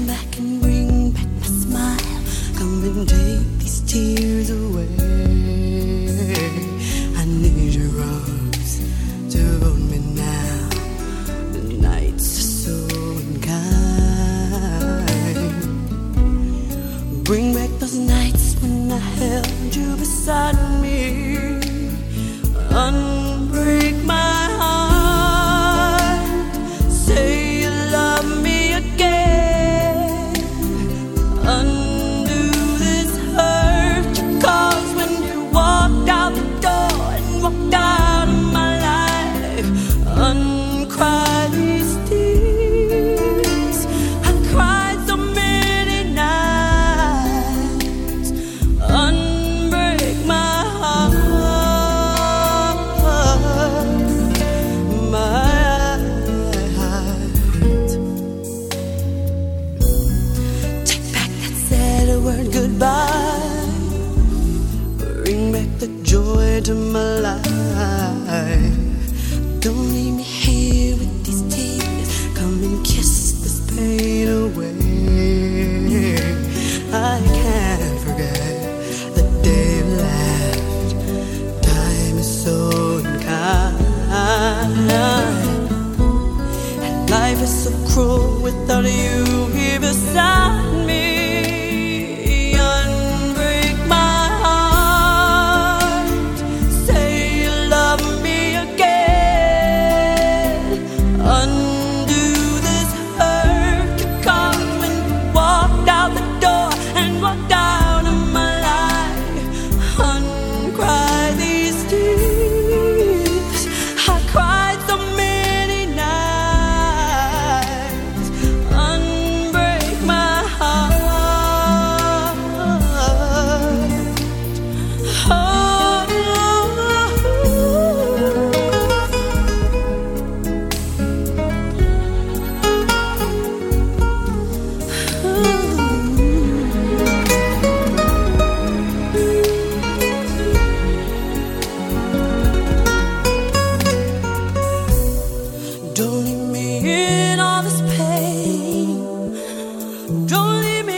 back and bring back my smile. Come and take these tears away. I need your arms to hold me now. The nights are so unkind. Bring back those nights when I held you beside me. Unbreak my heart. Say you love me again. Undo this hurt you caused when you walked out the door and walked out of my life. Uncry these tears. I cried so many nights. Unbreak my heart. Goodbye. Bring back the joy to my life. Don't leave me here with these tears. Come and kiss this pain away. I can't forget the day you left. Time is so unkind, and life is so cruel without you here beside me. Don't leave me in all this pain. Don't leave me